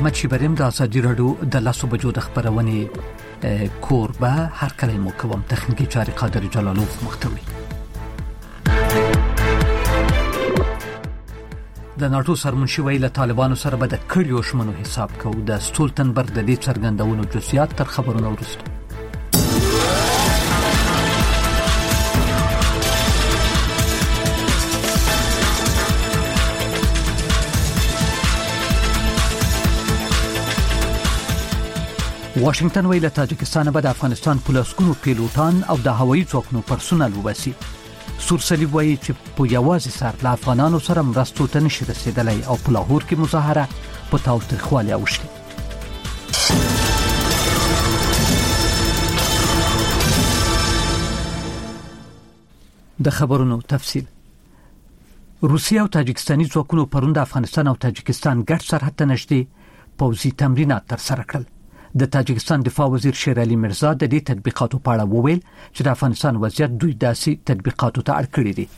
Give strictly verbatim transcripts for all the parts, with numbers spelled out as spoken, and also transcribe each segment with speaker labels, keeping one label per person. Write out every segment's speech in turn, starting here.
Speaker 1: احمد شیبریم د ازادي راډیو د لاسو بجو د خبرونې کوربه هر کله مو کوم تخنیکی چاري قادر جلالوف محتوي د ناتو سرمنشي ویله طالبانو سره به د کړیو شمنو حساب کو د ستولتنبرګ د دې څرګندونو جزئیات تر خبرونو وروسته. واشنگټن ویله تاجکستان به د افغانستان پولیسونو پیلوټان او د هوایي ځواکونو پرسونل وباسي. سورسلیب وایي چې په یوازې سر له افغانانو سره مرستو ته نشي رسیدلی او په لاهور کې مظاهره په تاوتریخوالي اوښتې. د خبرونو تفصیل. روسیه او تاجکستاني ځواکونو پرون د افغانستان او تاجکستان ګډ سرحد ته نږدې پوځي تمرینات ترسره کړل. د تاجکستان دفاع وزیر شیر علي مرزا د دې تطبیقاتو په اړه وویل چې د افغانستان وضعیت دوی داسې تطبیقاتو ته اړ کړی دي.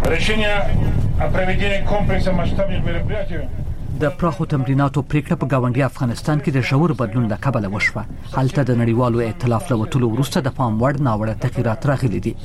Speaker 1: د پراخو تمریناتو پریکړه په ګاونډي افغانستان کې د ژور بدلون له کبله وشوه. هلته د نړیوالو ائتلاف له وټولو وروسته د پام وړ ناوړه تغیرات راغلي دي.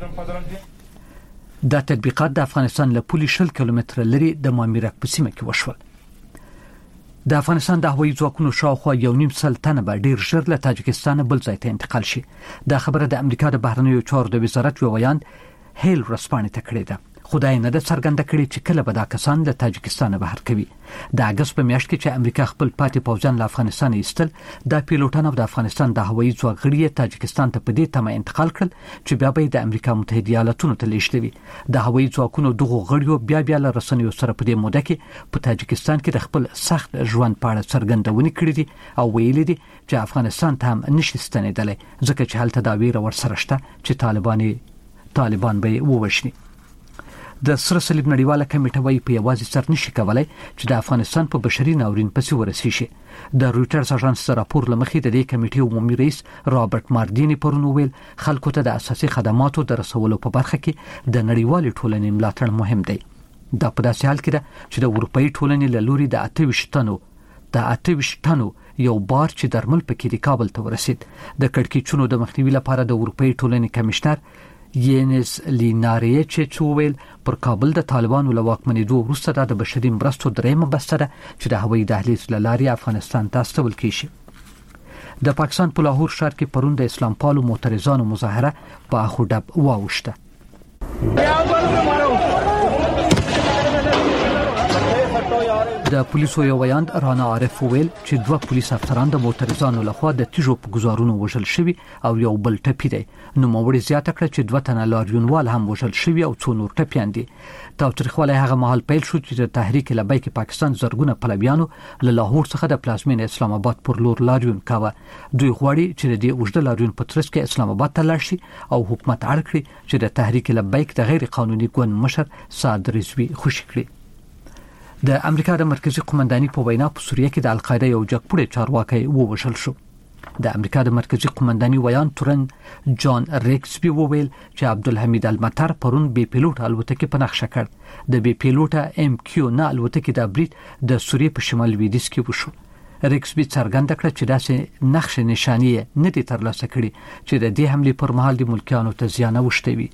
Speaker 1: دا تطبیقات د افغانستان له پولې شل کیلومتره لري د مامیرک په سیمه کې وشول. د افغانستان د هوایي ځواکونو شاوخوا یو نیم سل تنه به ډیر ژر له تاجکستان بل ځای ته انتقال شي. دا خبره د امریکا د بهرنیو چارو د وزارت یو ویان هیل رسپانې ته کړې ده. خدای نه د څرګنده کړي چې کله به دا کسان له تاجکستان بهر کوي. د اگست په میاشت کې چې امریکا خپل پاتې پوځیان له افغانستان ایستل، د پیلوټانو د افغانستان د هوایي ځواک غړي تاجکستان ته په دې تمه انتقال کړل چې بیا به د امریکا متحده ایالاتونو ته لیږدوي. د هوایي ځواکونو دغه غړیو بیا بیا له رسنیو سره په دې موده کې په تاجکستان کې د خپل سخت ژوند په اړه څرګندونې کړې دي او ویلي دي چې افغانستان ته هم نشي ستنېدلی ځکه چې هلته دا ویره ورسره شته چې طالبان طالبان به ووژني. د سره صلیب نړیواله کمیټه وايي په یوازې سر نشي کولای چې د افغانستان په بشري ناورین پسې ورسیږي. د رويټرز اژانس راپور لمخې د دې کمیټې عمومي رئیس رابرټ ماردینی پرون ویل خلکو ته د اساسي خدماتو د رسولو په برخه کې د نړیوال ټولنې ملاتړ مهم دی. دا په داسې حال کې ده چې د اروپאי ټولنې له لوري د اته ویشت تنو د اته ویشت تنو یو بار چې درمل پکې د کابل ته ورسید. د کړکېچونو د مخنیوي لپاره د اروپאי ټولنې کمشنر یینس لیناریچ ویل پر کابل د طالبانو له واکمنېدو وروسته د بشري مرستو درېمه بسته ده چې د هوایي دهلیز له لارې افغانستان ته استول کیږي. د پاکستان په لاهور ښار کې پرون د اسلام پالو معترضانو مظاهره په اخو ډب واوښته. د پولیسو یو ویاند رانا عارف ویل چې دوه پولیس افسران د معترضانو لخوا د تیژو په گزارونو وژل شوي او یو بل ټپي دی. نو موړي زیاته کړ چې دوه تنه لاریونوال هم وژل شوي او څو نور ټپيان دي. تاوتریخوالی هغه مهال پیل شو چې د تحریک لبیک پاکستان زرګونه پلویانو له لاهور څخه د پلازمین اسلام آباد پر لور لاریون کاوه. دوی غواړي چې د دې اوږده لاریون په ترڅ کې اسلام آباد ته لاړ شي او حکومت اړ کړي چې د تحریک لبیک د غیر قانوني ګوند مشر سعد رضوی خوشي کړي. د امریکا د مرکزی قومنداني په وینا په سوریه کې د القاعده یو جګپوړی چارواکي ووژل شو. د امریکا د مرکزی قومنداني ویان تورن جان ریکسبي وویل چې عبدالحمید المطر پرون بي پیلوټ الوتکه په نقشه کړ. د بي پیلوټه ام کیو نه الوتکه د برید د سوریه په شمال لویدیځ کې وشو. ریکسبي څرګنده کړه چې داسې نقشه نشانی نه دي ترلاسه کړي چې د دې حمله پر مهال د ملکیانو ته زیان اوښتوي.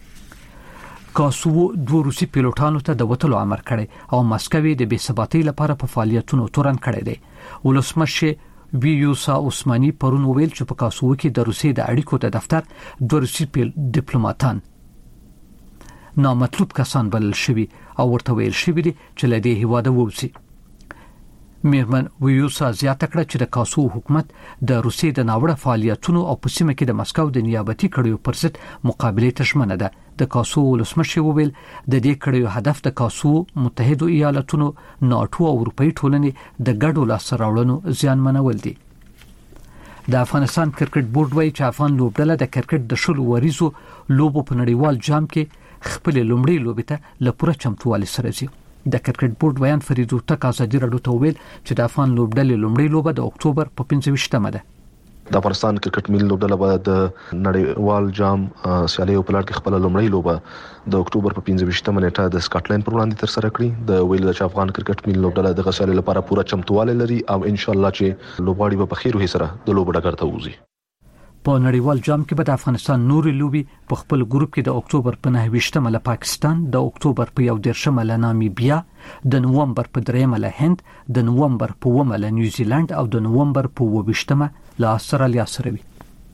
Speaker 1: کاسو دوه روسي پیلوټانو ته د وټلو امر کړی او مسکوي د بې ثباتۍ لپاره په فعالیتونو تورن کړی دی. ولسمشر ویوسا عثماني پرون ویل چې په کاسو کې د روسي د اړیکو د دفتر دوه روسي ډیپلوماټان نامطلوب کسان بلل شوي او ورته ویل شوي دي چې له دې هیواده ووځي. میرمن ویوسا زیاته کړه چې د کاسو حکومت د روسي د ناوړه فعالیتونو او په سیمه کې د مسکو د نیابتي کړیو پر ضد مقابله ته ژمنه ده. د کاسو ولسمشر وویل د دې کړیو هدف د کاسو متحده ایالاتونو ناتو او اروپאי ټولنې د ګډو لاسته راوړنو زیان منول دي. د افغانستان کرکټ بورډ وایي چې افغان لوبډله د کرکټ د شلو وریزو لوبو په نړیوال جام کې خپل لومړی لوبې ته له پوره چمتووالي سره ځي. د کرکټ بورډ ویان فریدو تک ازادي راډیو ته ویل چې د افغان لوبډلې لومړی لوبه د اکتوبر په پنځه ویشتمه ده.
Speaker 2: د افغانستان کرکټ ملي لوبډله به د نړیوال جام سیالیو په لړ کې خپل لومړی لوبه د اکتوبر په پنځه ویشتمه نیټه د سکاټلند پر وړاندې تر سره کړي. د ویل چې افغان کرکټ ملي لوبډله د سیالیو لپاره پوره چمتوالی لري او ان شاء الله چې لوبغاړي به په خیر وي سره د لوبډله ګرځي وځي.
Speaker 1: په نړیوال جام کې به د افغانستان نوري لوبي په خپل ګروپ کې د اکتوبر په نهه ویشتمه له پاکستان، د اکتوبر په یو دیرشمه له نامیبیا، د نومبر په دریمه له هند، د نومبر په اوومه له نیوزیلند او د نومبر په اووه ویشتمه له استرالیا سره وي.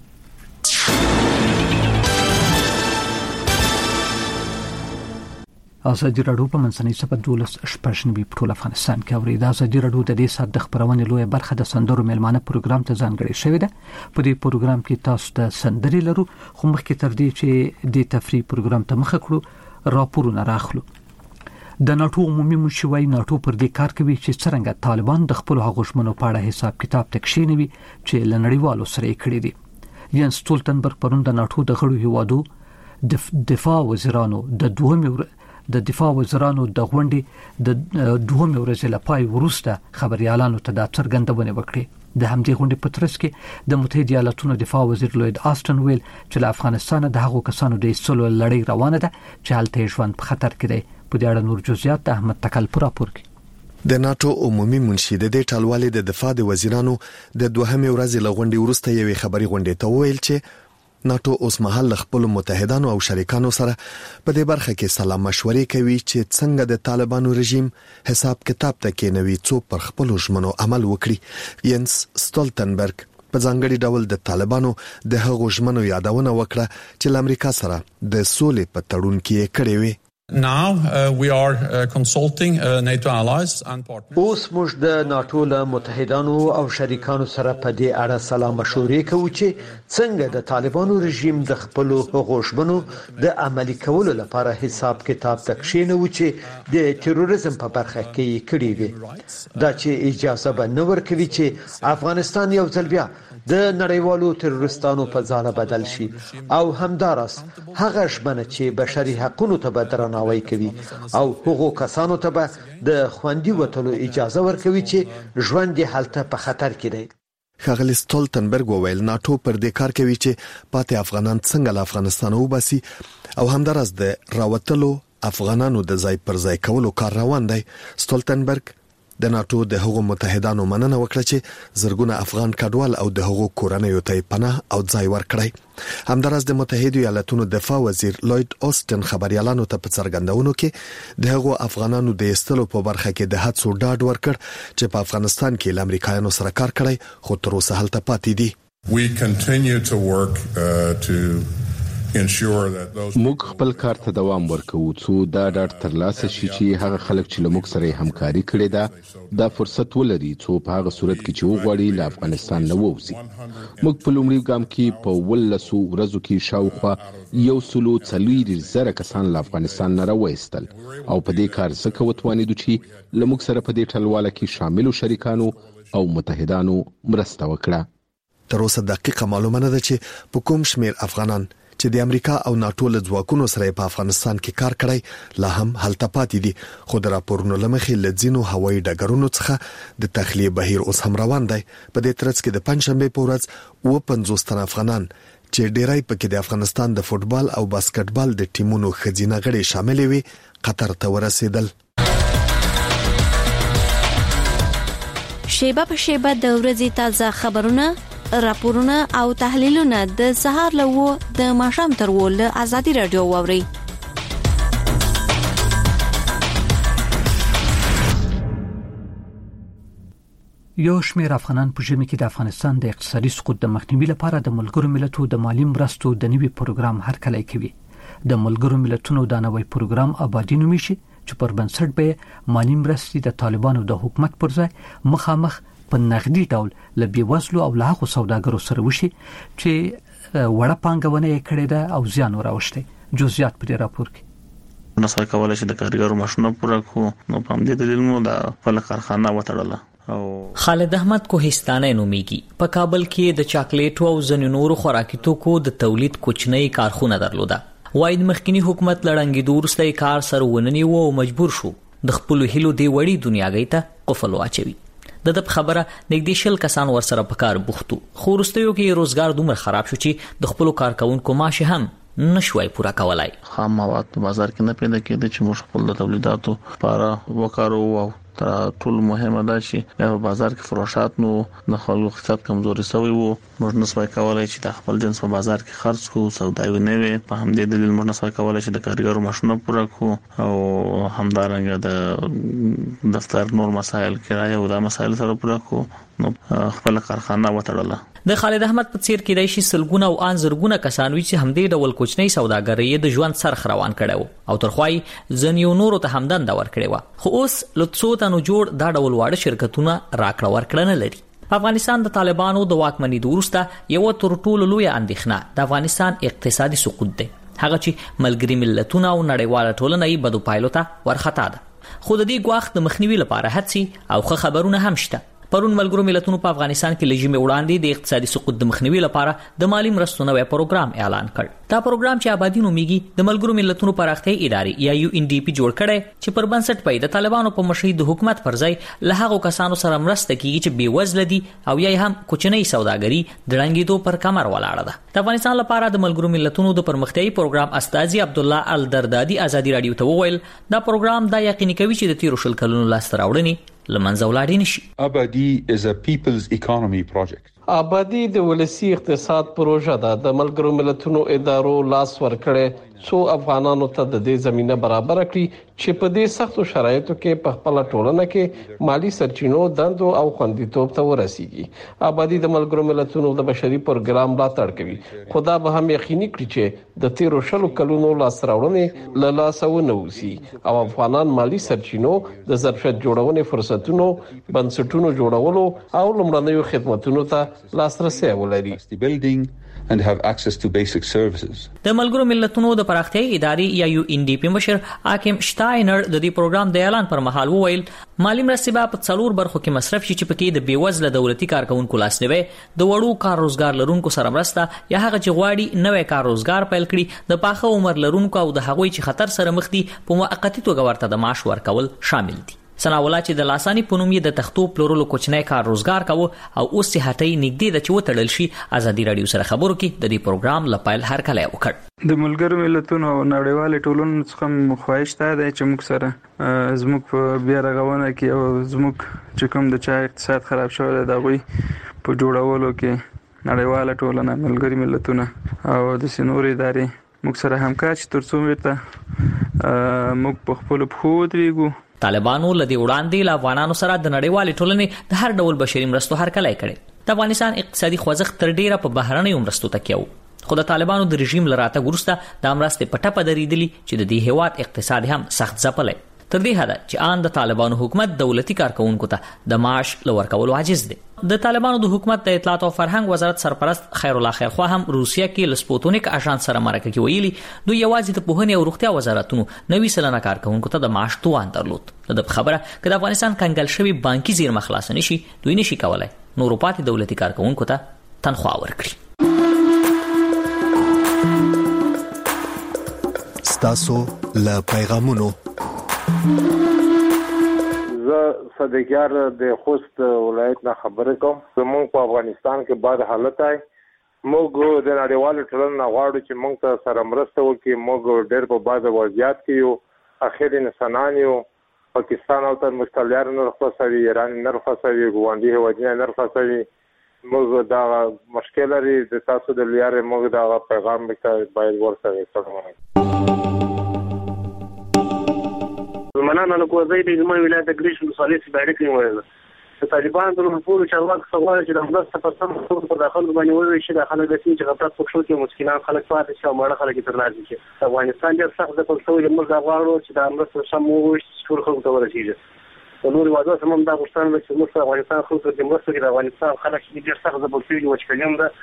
Speaker 1: ازادي راډیو په منځنۍ سپه دولس شپږنوي په ټول افغانستان کې اوري. د ازادي راډیو د دې سات د خبرونې لویه برخه د سندرو میلمانه پروګرام ته ځانګړې شوې ده. په دې پروګرام کې تاسو د سندري لرو، خو مخکې تر دې چې د تفریح پروګرام ته مخه کړو راپورونه راخلو. د ناتو عمومي مشورې ناتو پر دې کار کوي چې څنګه طالبان د خپل هغوښمنو په اړه حساب کتاب تکشینوي چې لنړیوالو سره یې کړی دي. ینس سټولټنبرګ پرون د ناتو د غړو هیوادو د دفاع وزیرانو د دوه د دفاع وزیرانو د غونډې د دوه ورځې لپاره ورسته خبريالانو ته د څرګندونه وکړي. د همدې غونډې په ترڅ کې د متحده ایالاتونو دفاع وزیر لوید آستن ویل چې له افغانستان د هغو کسانو د ایستلو لړۍ روانه ده چې هلته ژوند په خطر کې دی. په دې اړه نور جزئیات د احمد تکل پر راپور کې.
Speaker 3: د ناتو عمومي منشي د دې ټالوالې د دفاع د وزیرانو د دوهمې ورځې لغونډې ورسته یوې خبري غونډې ته ویل چې ناتو اوس مهال خپل متحدانو او شریکانو سره په دې برخه کې سلا مشورې کوي چې څنګه د طالبانو رژیم حساب کتاب ته کې نوي څو پر خپل ژمنو عمل وکړي. ینس سټولټنبرګ په ځانګړي ډول د طالبانو د هغو ژمنو یادونه وکړه چې له امریکا سره د سولې په تړون کې کړې وي.
Speaker 4: Now uh, we are uh, consulting uh, NATO allies and partners.
Speaker 5: اوس موږ د ناتو له متحدانو او شریکانو سره په دې اړه سلا مشورې کوو چې څنګه د طالبانو رژیم د خپل غوښمنو د عملي کولو لپاره حساب کتاب تکشینو چې د تروریزم په برخه کې کړی وي. دا چې اجازه به نه ورکوي چې افغانستان یو ځل بیا د نړیوالو تروریستانو په ځاله بدل شي او همدارس هغه ژمنه چې بشري حقوقو ته به درناوی کوي او هغو کسانو ته به د خوندي وټلو اجازه ورکوي چې ژوند یې هلته په خطر کې دی.
Speaker 3: ښاغلی سټولټنبرګ وویل ناتو پر دې کار کوي چې پاتې افغانان څنګه له افغانستان وباسي او همدارس د راوتلو افغانانو د ځای پر ځای کولو کار روان دی. سټولټنبرګ د ناتو د هغو متحدانو مننه وکړه چې زرګونه افغان کډوال او د هغو کورنیو ته پناه او ځای ورکړي. همدارس د متحده ایالاتونو دفاع وزیر لوید آستن خبريالانو ته په څرګندونو کې د هغو افغانانو د ایستلو په برخه کې د هڅو ډاډ ورکړ چې په افغانستان کې له امریکایانو سره کار کړی خو تر اوسه هلته پاتې دي.
Speaker 4: We continue to work uh, to
Speaker 6: موږ خپل کار ته دوام ورکوو څو دا ډاډ ترلاسه شي چې هغه خلک چې له موږ سره همکاري کړې ده دا فرصت ولري څو په هغه صورت کې چې وغواړي له افغانستان نه ووځي. موږ په لومړي ګام کې په ولسو ورځو کې شاوخوا یو سلو څلوېښت زره کسان له افغانستان نه راوایستل او په دې کار څخه وتوانېدو چې له موږ سره په دې ټلواله کې شاملو شریکانو او متحدانو مرسته وکړه.
Speaker 3: تر اوسه دقیقه معلومه نه ده چې په کوم شمیر افغانان چې د امریکا او ناتو له ځواکونو سره په افغانستان کې کار کړی لا هم هلته پاتې دي. خو د راپورونو لمخې لځینو هوایي ډګرونو څخه د تخلیه بهیر اوس هم روان دی. په دې ترڅ کې د پنځشنبه په ورځ اوه پنځوس تن افغانان چې ډیری پکې د افغانستان د فوتبال او باسکټبال د ټیمونو خزینه غړي شامل وي قطر ته ورسېدل.
Speaker 7: شیبه په شیبه د ورځې تازه خبرونه، راپورونه او تحلیلونه د سهار له و د ماښام تر و له ازادي رادیو واوري.
Speaker 1: یو شمېر افغانان په ژمي کې د افغانستان د اقتصادي سقوط د مخنیوي لپاره د ملګرو ملتونو د مالی مرستو د نوي پروګرام هرکلی کوي. د ملګرو ملتونو د نوي پروګرام آبادی نومي شي چې پر بنسټ به مالی مرستې د طالبانو د حکومت پر ځای مخامخ په نغدي ډول له بیوزلو او له هغو سوداګرو سره وشي چې وړه پانګونه یې کړې ده او زیان وراوښتي. جزئیات په دې راپور کې.
Speaker 8: نسخه کولای شي د کارګرو ماشونه پوره کو نو په همدې دلیل مو د خپل کارخانه وټړله.
Speaker 9: او خالد احمد کوهستانه نومیږي په کابل کې د چاکلیټ او زنونور خوراکي توکو د تولید کوچنی کارخونه درلوده. واید مخکینی حکومت لړنګي دورسته کار سره وننی وو او مجبور شو د خپل هلو دی وړي دنیاګۍ ته قفل واچوي. د د خبره نږدې شل کسان ورسره په کار بوختو خو وروستیو کې روزګار دومره خراب شو چې د خپل کارکونکو معاش هم نشوي پورا کولای.
Speaker 8: خام مواد په بازار کې نه پیدا کېده چې موږ خپل د تولیداتو لپاره وکړو او تر ټول مهمه ده چې په بازار کې فروشات نو د خلکو اقتصاد کمزوري شوی وو. موږ نسوای کولای چې د خپل جنس په بازار کې خرڅ کوو، سوداوي نه وي. په همدې دلیل موږ نسوای کولای چې د کارګرو معاشونه پوره کړو او همدارنګه د دفتر نور مسایل کرایه او د مسایل سره پوره کړو. نو خپل کارخانه وټړله.
Speaker 9: د خالد احمد په څیر کې د شي سلګونه او ان زرګونه کسان وی چې همدې ډول کوچنی سوداګرۍ د ژوند سرخ روان کړو او ترخوای ځنیو نورو ته همدن دا ور کړو. خو اوس لڅو تنو جوړ دا ډول واړه شرکتونه راکړه ورکړنه لري. افغانستان د طالبانو د واکمنۍ دورسته یو تر ټولو لوی اندېښنه د افغانستان اقتصادي سقوط دی. هغه چې ملګری ملتونه او نړیواله ټولنه یې بدو پایلو ته ورختا ده. خو د دې ګواښ د مخنیوي لپاره هڅې او ښه خبرونه هم شته. پرون ملګرو ملتونو په افغانستان کې لږی وړاندې د اقتصادي سقوط د مخنیوي لپاره د مالی مرستو نوې پروګرام اعلان کړ. دا پروګرام چې آبادی نومیږي د ملګرو ملتونو پراختیا ادارې یا یو ان ډي پی جوړ کړي چې پر بنسټ پي د طالبانو په مشرۍ د حکومت پر ځای له هغو کسانو سره مرسته کوي چې بیوزله دي او یا هم کوچنۍ سوداګري د رنګیدو پر کمر ولاړه ده. د افغانستان لپاره د ملګرو ملتونو د پرمختیايي پروګرام استاذي عبد الله الدردادي ازادي رادیو ته وویل دا پروګرام دا یقیني کوي چې د تیرو شل کلونو لاس راوړنې لمنځه ولاړې نشي.
Speaker 10: آبادی is a people's economy project.
Speaker 11: آبادی د ولسی اقتصاد پروژه ده. د ملګرو ملتونو ادارو لاس ورکړي څو افغانانو ته د دې زمينه برابر کړي چې په دې سختو شرایطو کې په خپل ټولنه کې مالی سرچینو دندو او خوندیتوب ته ورسیږي. آبادی د ملګرو ملتونو د بشري پروګرام ملاتړ کوي. خدا به هم یقیني کړي چې د تیرو شلو کلونو لاس راوړنې له لاسه ونوسي او افغانان مالی سرچینو د ظرفیت جوړونې فرصتونو بنسټونو جوړولو او لمړنیو خدماتو ته لاسرسي ولري.
Speaker 10: and have access to basic services.
Speaker 9: د ملګرو ملتونو د پراختیايي ادارې یا یو ان ډي پی مشر حاکم شتاینر د دې پروګرام د اعلان پر مهال وویل مالی مرستې به په څلور برخو کې مصرف شي چې پکې د بیوزله دولتي کارکونکو لاسنیوي، د وړو کار روزګار لرونکو سره مرسته یا هغه چې غواړي نوې کار روزګار پیل کړي، د پاخه عمر لرونکو او د هغوی چې خطر سره مخ دي په موقتی توګه ورته د معاش ورکول شامل دي. سناولا چې د لاسانی پونومي د تختو پلورلو کوچنی کار روزګار کاوه او اوس صحتي نګدي د چوتړل شي. ازادي رادیو سره خبرو کې د دې پروګرام لپاره هر کله وکړ.
Speaker 12: د ملګرو ملتونو او نړیوال ټولنو څخه خواهش ته دی چې موږ سره زموږ په بیا رغونه کې او زموږ چې کوم د چا اقتصاد خراب شوی دی غوي په جوړولو کې نړیوال ټولنه، ملګری ملتونه او د سنوري ادارې موږ سره همکار شي ترڅو ورته موږ په خپل پخو درېګو.
Speaker 9: طالبانو لدی وړاندې له افغانانو سره د نړیوال ټولنې د هر ډول بشري مرستو هرکلی کړي. د افغانستان اقتصادي خوځښت تر ډیره په بهرنۍ مرستو تکیه و، خو د طالبانو د رژیم لراته ورسته د مرستې په ټپه درېدلي چې د دې هیواد اقتصاد هم سخت ځپلی. تر دې حده چې آن د طالبانو حکومت دولتي کارکونکو ته د معاش لور کولو عاجز دی. د طالبانو د حکومت د اطلاعات او فرهنګ وزارت سرپرست خیر الله خیرخوا هم روسیه کې لسپوتونیک اژانس سره مرکه کې ویلي دوی یوازې د پوهنې او روغتیا وزارتونو نوي سلنه کارکونکو ته د معاش توان درلود. د خبره کله افغانستان کنګل شوی بانکي زیرمه خلاص نشي، دوی نشي کولای نورو پاتې دولتي کارکونکو ته تنخواه ورکړي.
Speaker 3: ستاسو له پیغامونو
Speaker 13: زه صدیقیار د خوست ولایت نه خبرې کوم. زموږ په افغانستان کې بعد حالت آی موږ د نړیوالو ټولنې نه غواړو چې موږ ته سره مرسته وکړي. موږ ډېر په بعد وضعیت کې یو، اخر انسانان یو. پاکستان او تر مشتلیار نه رخصوي، ایران نه رخصوي، ګوندي هوادي نه رخصوي. موږ دا مشکل لري د تاسو د لیارې موږ دا پیغام مکه باید ورسوي. سلام
Speaker 14: مننه له کوزي د جمهور ولایت د ګریش مصالح سپاره کې وایي د طالبان د حکومت چارواکو سوال چې د همداسې په سم په داخل باندې وایي چې د خلک د سین چې غفلت پښو کې مسکینان خلک پاتې شي او مړه خلک تر لاسه شي. افغانستان ډېر سخت د پښتو د موږ غواړو چې د همداسې سم وښه ټول خلک ته ورسیږي. د نور وادو سم د افغانستان چې موږ افغانستان خلک د موږ سره د افغانستان خلک ډېر سخت د پښتو د وچکلیم ده.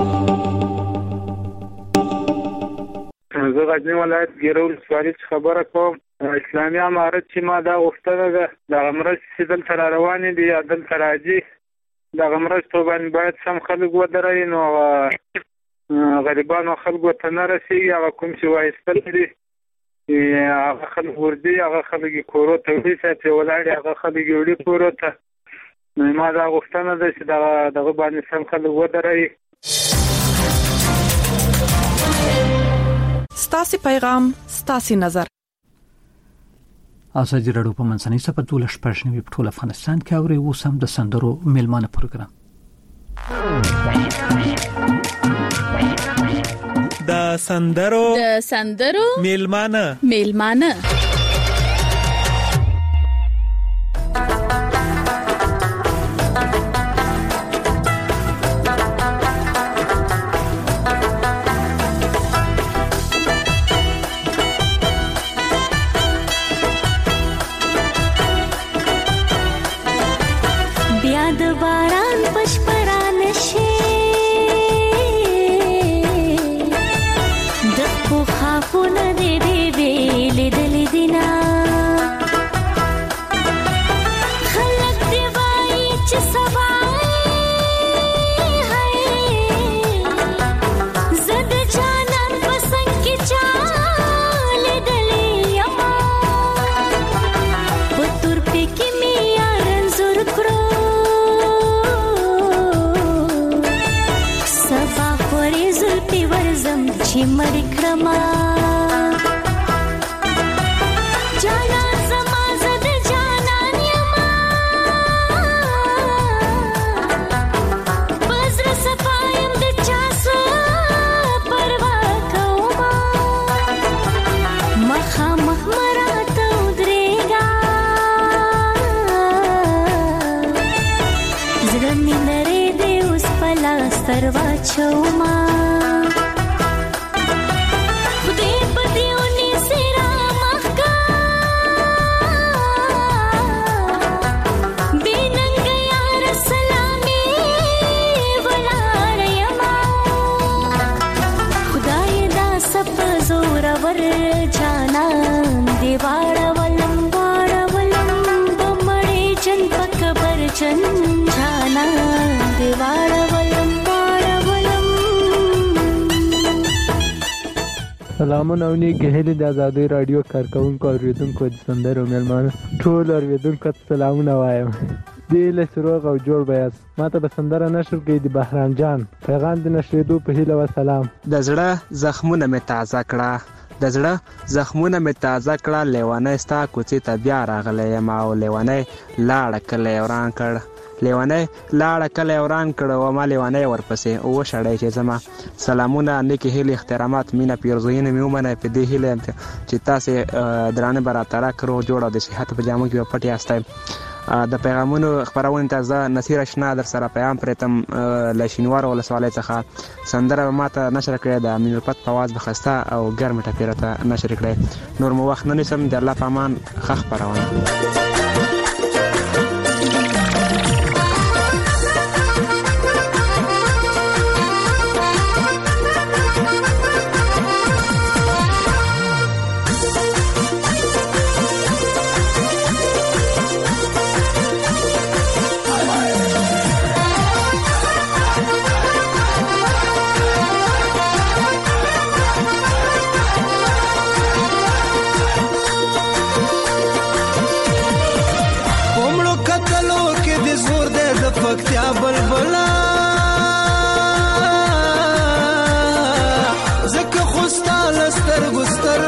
Speaker 15: زه غزنی ولایت ګیرول سوالي خبره کوم. اسلامي امارت چې ما دا غوښتنه ده د مرستې چې دلته را روانې دي یا دلته راځي د مرستو باندې باید سم خلک ودروي، نو غریبانو خلکو ته نه رسېږي. هغه کوم چې وایستل دي هغه خلک وردي، هغه خلک کورو ته وړي ساتي ولاړې، هغه خلک وړي کورو ته نو ما دا غوښتنه ده چې دا دغه باندې سم خلک ودرېږي.
Speaker 16: ستاسو پیغام ستاسو نظر.
Speaker 1: ازادي راډیو په منځنۍ صفحه دولس پښنوي په ټول افغانستان کې اوري اوس هم د سندرو میلمانه پروګرام.
Speaker 17: د سندرو
Speaker 16: د سندرو
Speaker 17: میلمانه
Speaker 16: میلمانه
Speaker 18: سلامونه او نیکه هیلې د آزادۍ رادیو کارکونکو اوریدونکو د سندرو میلمانه ټول اوریدونکو ته سلامونه وایم. دې له سروغ او جوړ بیاست ماته به سندره نشر کوي د بهرام جان پیغام د نشریدو په هیله و سلام.
Speaker 19: د زړه زخمونه می تازه کړه د زړه زخمونه می تازه کړه لیوانه ستا کوڅې ته بیا راغلی یم او لیوانه لاړه کله وران کړ لیوانه لاړه کله وران کړ او ما لیوانه ورپسې او شړای چې زما سلامونه نیکه هیلې احترامات مینا پیرزوینه میومنه په دې هیله چې تاسو درانه براتره کړو جوړه د صحت په جامو کې پټي استای د پیغامونو خبرونه تازه نصیر اشنا در سره پیغام پرتم لشینوار ول سوالای څخه سندره ماته نشر کړی د امین الفت فواز بخسته او ګرم ټپیرته نشر کړی نور مو وخت نه نسم د الله پامان خخ پروانه.
Speaker 20: پکتیا بلبلا زکه خوستا لستر ګستر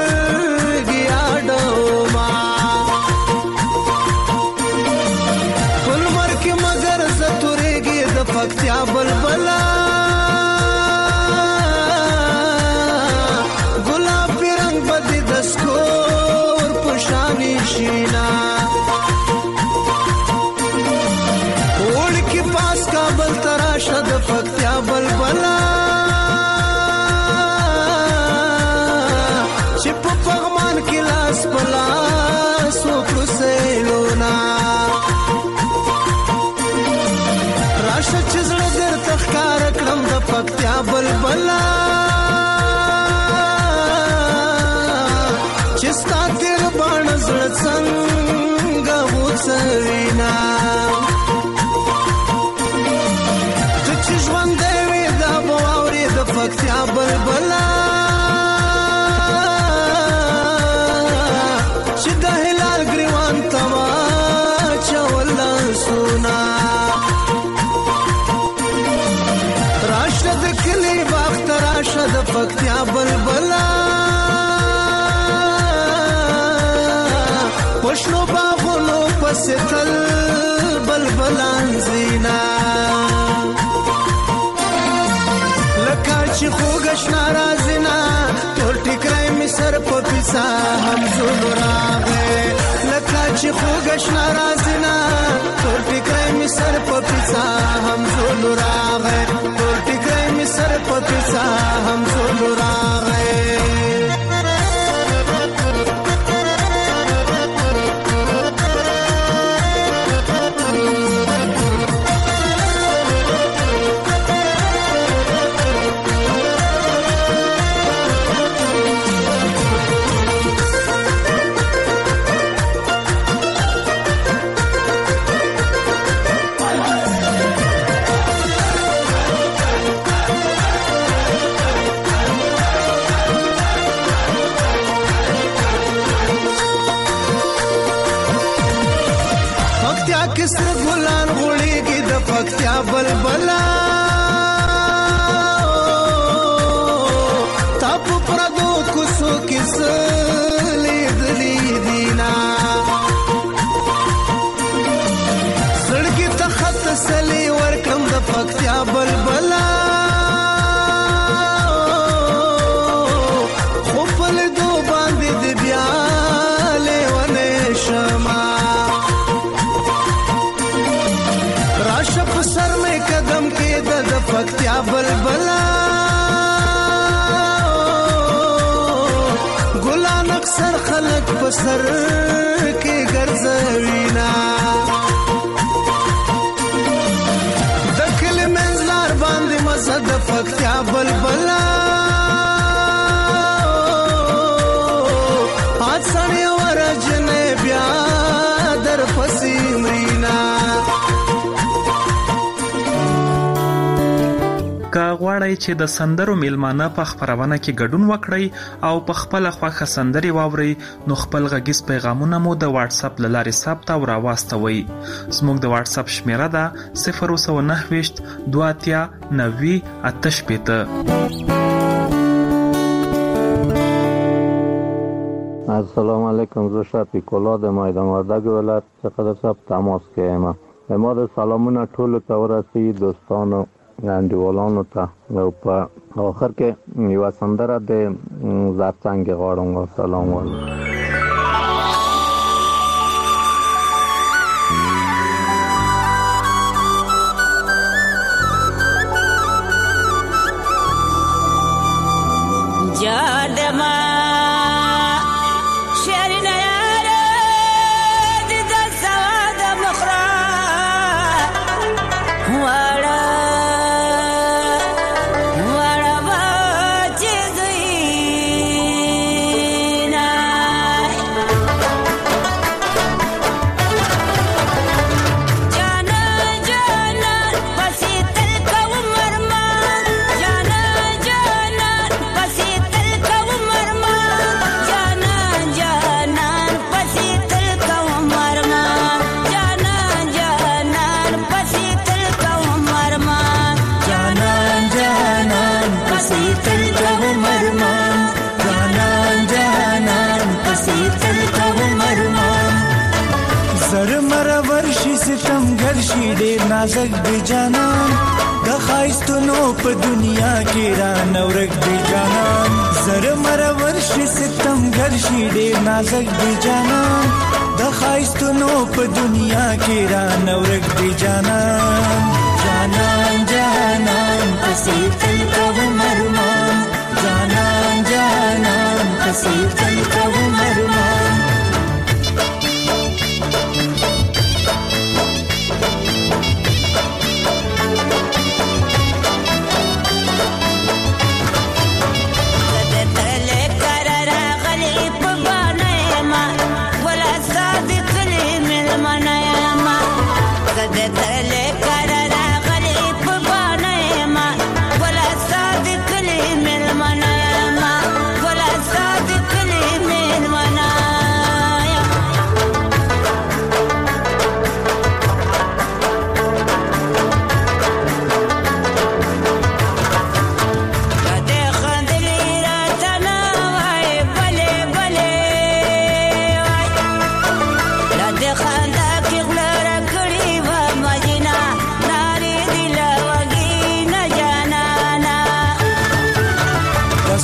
Speaker 20: گیاډو ما کلمر کې مگر زتورېږي د پکتیا بلبلا ګلابي رنگ بدی دسکور پشانی شینا کابل تراشه د پکتیا بلبلا چې په پغمان کې لاس بلا سو پروسېلونا راشه چې زړه در تخکار کړم د پکتیا بلبلا چې ستا تیر باڼه زړه څنګه وڅوینا ژوند دی دا بواوري د پکتیا بلبلا چې د هلال ګریوان تما چول سونا بلبلا پښنو باغونو پسې تل بلبلان زینا لکه چې خوږ ناراضینا ټول ټیکرای می سر په پیسا هم زول راغې لکه چې خوږ ناراضینا ټول ټیکرای می سر په پیسا هم زول راغې ټول ټیکرای می سر په پیسا هم زول راغې کسر ګلان غوړيږي د پکتیا بلبلا تاپ پردو کوسو کس لیدلی دینا سړکی ته خط سلی ورکم د پکتیا بلبلا خو په دو باندې د بیا لیونه شما سر میں قدم کے دد پکتیا بلبلا گلان اکثر خلق پسر کے گرزوینا دکل منزلار باندې مزد پکتیا بلبلا آج سنی ورجن بیا در پسی مرینا
Speaker 17: که غواړئ چې د سندرو میلمانه په خپرونه کې ګډون وکړئ او په خپل خوښه سندري واورئ نو خپل غږیز پیغامونه مو د واتس اپ له لارې ثبت او راواستوئ. زموږ د واتس اپ شمیره ده صفر نهه دوه اتیا نوي اته شپېته.
Speaker 21: السلام علیکم. زه شفیق الله د میدان وردګ ولایت څخه د صاحب تماس کوم. ما د سلامونه ټولو ته ورسي دوستانو انډیوالانو ته او په اخر کې یو سندره د زرڅنګ غواړم. سلام علیکم.
Speaker 22: جادما شرنا ډېر نازک دی جانان د خایستونو په دنیا کې را نورک دی جانان زر مرور شي ستم ګرشي ډېر نازک دی جانان د خایستونو په دنیا کې را نورک دی جانان جانان جانان پسې تل کوم ارمان جانان جانان پسې تل کوم ارمان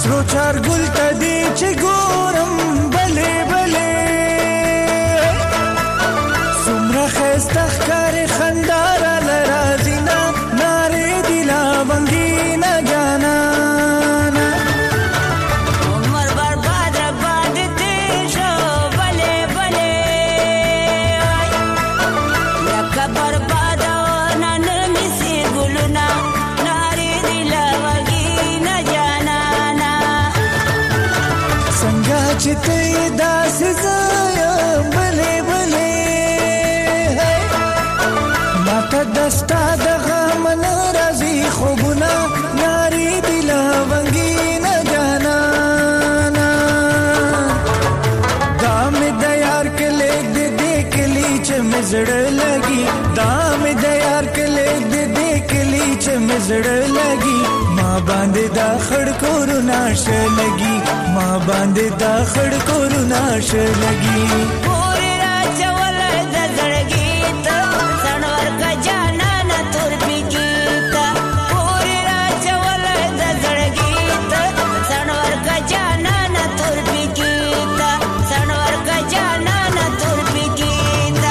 Speaker 22: سرو چار ګل ته دی چې ګورم بلې بلې څومره ښایسته ښکارې خندا راله راځي نه نارې دي لا بنګینه جانانه
Speaker 2: عمر برباد رباد تیر شو بلې بلې لکه برباد نن مې ګلونه نارې دي لا بنګینه جانانه
Speaker 22: څنګه چې ته داسې ځایم بلې بلې ماته دستا د غم نه راځي خوبونه نارې دي لا بنګینه جانانه دا مې د یار کلی د دې کلی چې مې زړه لګي دا مې د یار کلی د دې کلی چې مې زړه لګي ما باندې دا خړ کورونه شه لګي ما باندې دا خړ کورونه شه لګي
Speaker 2: پورې راچول د زړګي ته سنور کا جانانه تور پیګیتا پورې راچول د زړګي ته سنور کا جانانه تور پیګیتا سنور کا جانانه تور پیګیتا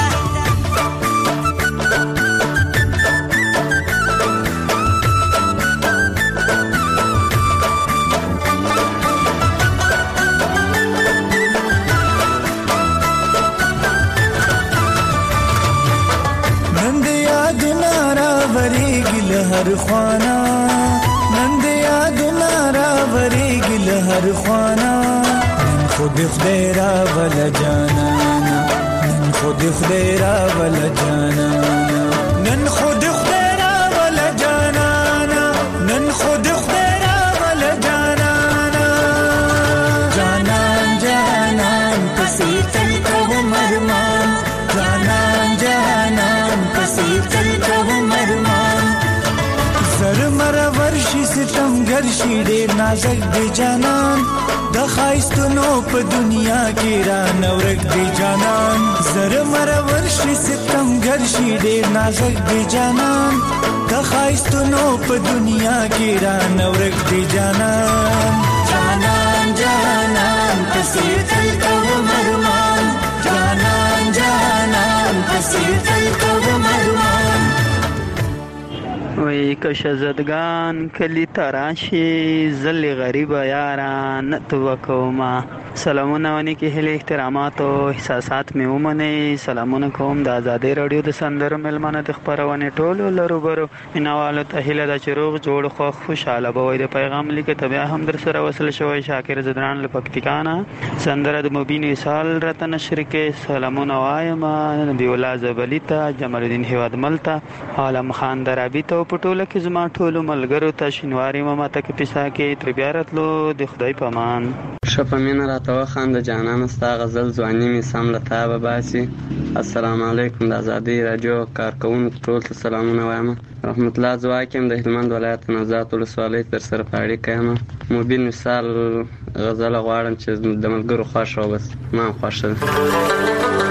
Speaker 22: نند یادونه راوریږي له هر خوانا نند یادونه راوریږي له هر خوانا نن خود خدای راول جانانا نن خود خدای راول جانانا نن خود خدای راول جانانا نن خود خدای راول جانانا جانان جانان پسې تل کوم ارمان جانان جانان پسې تل کوم ارمان زر مر ورشي ستم ګرشي ډېر نازک دی جانان د خایستونو په دنیا کې را نورک دی جانان زر مر ورشي ستم ګرشي ډېر نازک دی جانان د خایستونو په دنیا کې را نورک دی جانان جانان جانان پسې تل کوم ارمان جانان جانان پسې تل کوم ارمان
Speaker 5: وی که شزدگان کلی تراشی زل غریب یاران تو کوما سلامونه ونی کې هله احترامات او احساسات مې ومني سلامونه کوم د آزادۍ رادیو د سندرو ملمنه د خبرونه ټولو لروبرو انوالو ته هله د چروغ جوړ خو خوشاله بوي د پیغام لیکه تبع هم در سره وصل شوی شاکر زدران لپکتیکانا سندره د مبین وصال رته نشر کې سلامونه وایم نبی الله زبلیتا جمال الدین هواد ملتا عالم خان درابی ته پټوله کې زما ټولو ملګرو ته شینواری ماما ته کې پیسا کې تر بیا راتلو د خدای پامان
Speaker 23: شپمینه راته وخاند جانان ستا غزل ځواني می سم لتا به باسي السلام علیکم د آزادۍ رادیو کارکونکو ټول ته سلامونه وایم رحمت الله زواکم د هلمند ولایت نوزاد ولسوالۍ تر سره پاړی کایم مبین مثال غزل غواړم چې د ملګرو خوښ او بس ما خوښ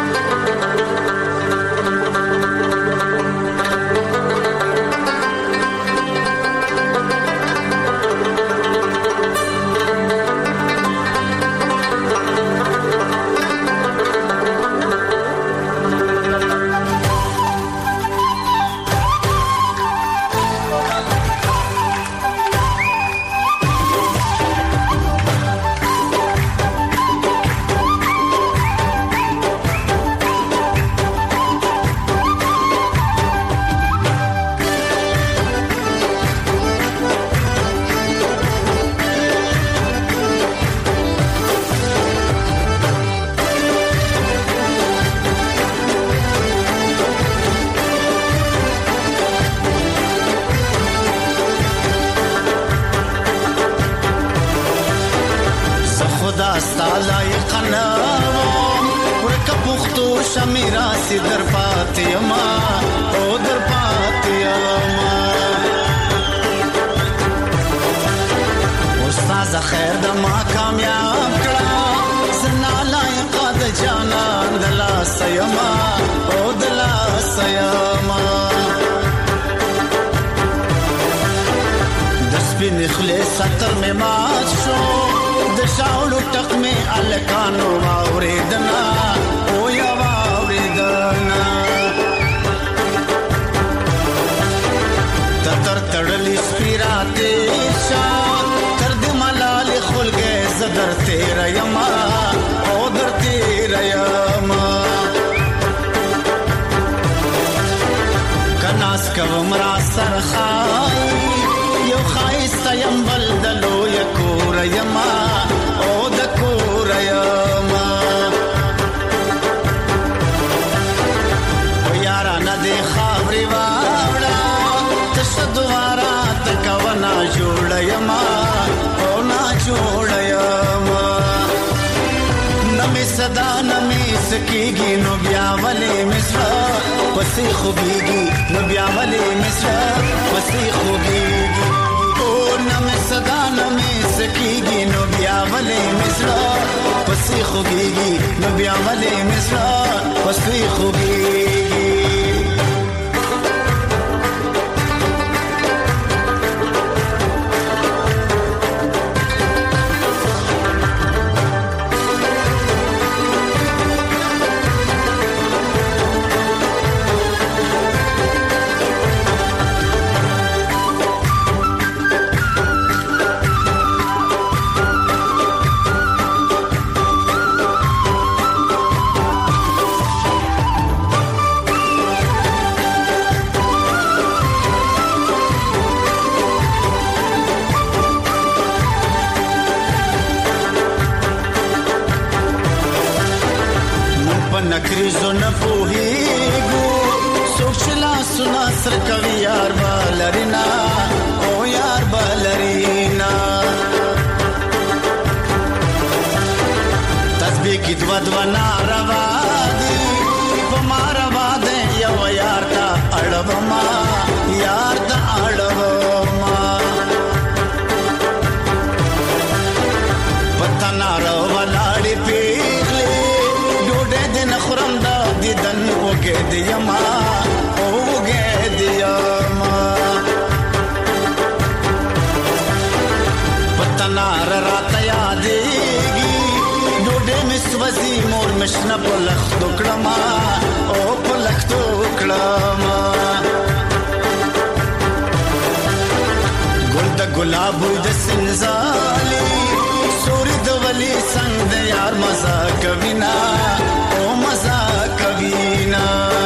Speaker 20: شمیراسی در پاتیما او در پاتیما استاد خیر د ما کامیاب کړه زنا لایق د جانان دلا سیما او دلا سیما د سپین خلیص ستر می مات شو د شاولو ټک می الکانو واوریدنا او یا واوریدنا تر تړلی سپیراته شان تر د ملال خلګه زدر تیر یما او در تیر یما کناس کوم را سرخای یو خایسته یم بلدلو یکور یما او د کور یما و یارا ندی خاوری واوڑا تشدوارا تکونا جوڑ یما او نا جوڑ یما نمی صدا نمی سکیگی نو بیا ولی مصر پسی خوگیگی نو بیا ولی مصر پسی خوگیگی او نمی صدا نمی سکیگی نو بیا ولی مصر پسی خوگیگی نو بیا ولی مصر پسی خوگیگی نکریزو نپوهیگو سوچلا سنا سر کوي یار بالرینا او یار بالرینا تسبیح کی دو دو ناروا دی پماروا دے یو یار تا اڑوما یار تا اڑوما پتا نارو ولاړی پیغلی خرم دا دیدن وگه دیما وگه دیما پتنار رات یادیگی ڈوڈے مسوزی مور مشنا پلخ دکڑما او پلخ دکڑما گل دا گلابو دا سنزالی سوری دا ولی سنگ دا یار مزا کبینا او مزا کبینا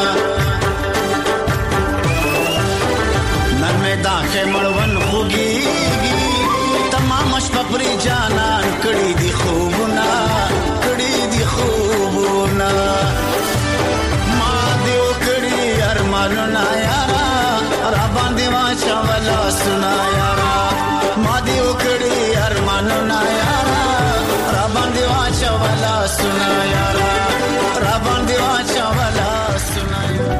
Speaker 20: نرمے داخے مڑون خوگیگی تمام شپپری جانان کڑی دی خوبنا کڑی دی خوبنا ما دیو کڑی ارمانونا یارا رابان دیوان شاولا سنا یارا ما دیو کڑی ارمانونا یارا رابان دیوان شاولا سنا یارا رابان دیوان شاولا سنا یارا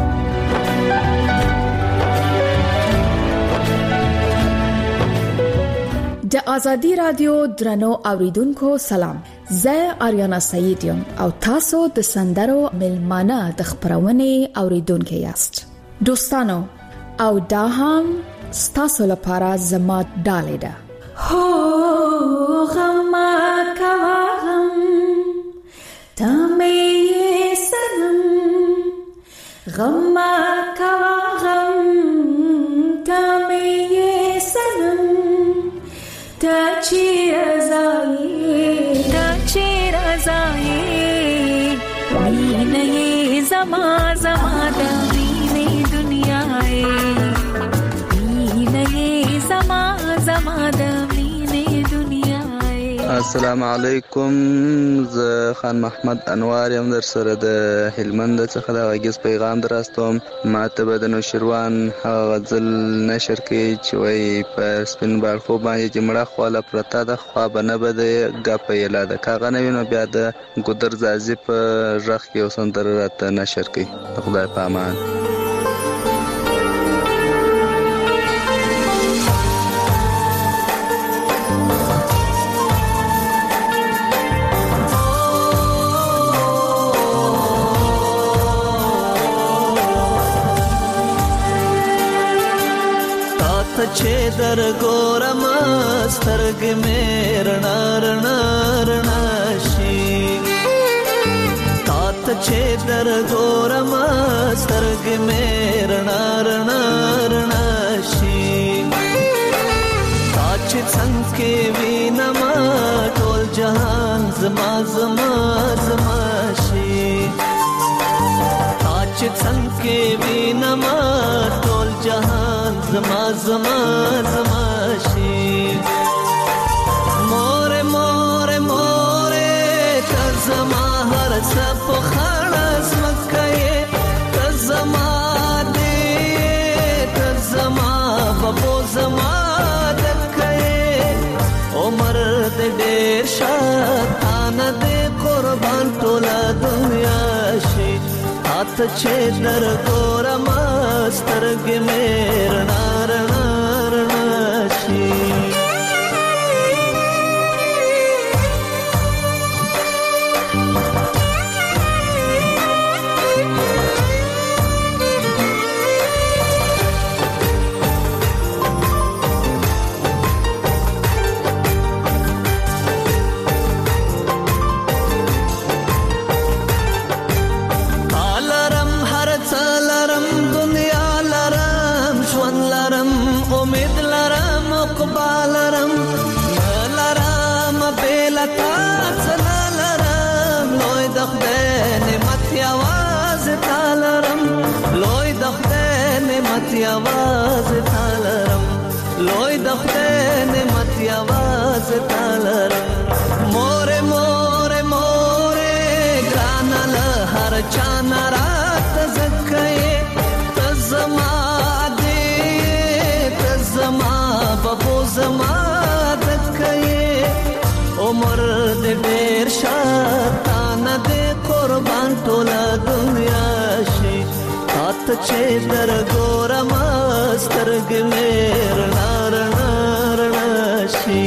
Speaker 4: د ازادي رادیو درنو اوریدونکو سلام، زه آریانا سعید یم او تاسو د سندرو ملمانه د خبرونې اوریدونکو یاست. دوستانو او دا هم ستاسو لپاره زما ډالۍ ده. هو غم کا غم تمه سنم غم کا غم تمه سنم تا چیر زایی تا چیر زایی وینه زما زما د وینه دنیاي وینه زما زما د وینه دنیاي.
Speaker 23: السلام علیکم، زه خان محمد انوار یم در سره د هلمند څخه د غږیز پیغام دراستوم. ماته به د نوشیروان هغه غزل نشر کړي چې وایي په سپین باړخو باندې چې مړه خواله پرته ده خوا به نه به د ګپه یله ده که هغه نه وي نو بیا د ګودر ځاځي په غږ کې یو سندره راته نشر کړي. د خدای په امان.
Speaker 20: چې در ګورم
Speaker 22: سترګې مې رڼا رڼا رڼا شي تا ته چې درګورم سترګې مې رڼا رڼا رڼا شي تا چې څنګه وینم ټول جهان زما زما زما شي تا چې څنګه وینم ټول جهان زما زما زما شي مور مور مور ته زما هر څه په خلاص مکه ته زما دې ته زما بابو زما عمر دې ډېر شاتان دې قربان ټوله دنیا شي هات چې درګورم سترګې مې رڼا رڼا رڼا شي आवाज तालरम लोई दखते ने मती आवाज तालरम मोरे मोरे मोरे ग्रानल हर चाना रात जक्कये तजमा दे तजमा बबो जमा दक्कये उमर दे ढेर शातान दे कुर्बान टोला दुनिया शी हाथ चे दरगोरम سترګې مې رڼا رڼا رڼا شي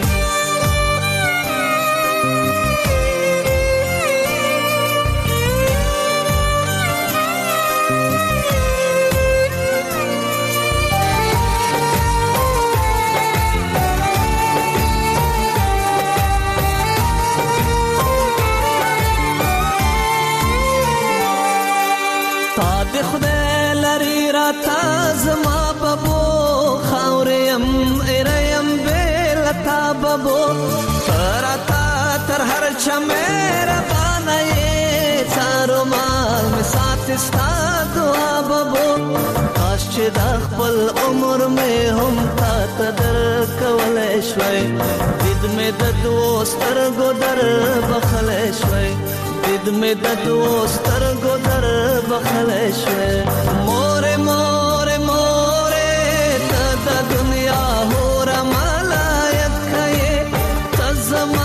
Speaker 22: تا دې خدای لري راته زما بابو خاوریم ایریم بیلتا بابو تراتا تر هر چمیر بانای سارو مال می ساتستا دعا بابو کاش چې د خپل عمر می هم تا تدر کولای شوي دید می د دوستر ګدر بخلای شوي دید می د دوستر ګدر بخلای شوي مور مور مور ته د دنیا هور ملایت کای تزما